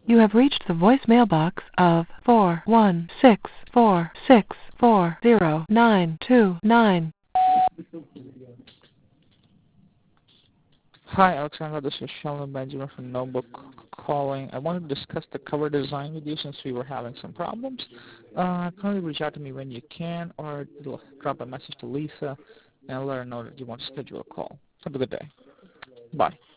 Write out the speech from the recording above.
You have reached the voicemail box of 41646400929. Hi, Alexandra. This is Sheldon Benjamin from Notebook calling. I wanted to discuss the cover design with you since we were having some problems. Kindly reach out to me when you can, or drop a message to Lisa and let her know that you want to schedule a call. Have a good day. Bye.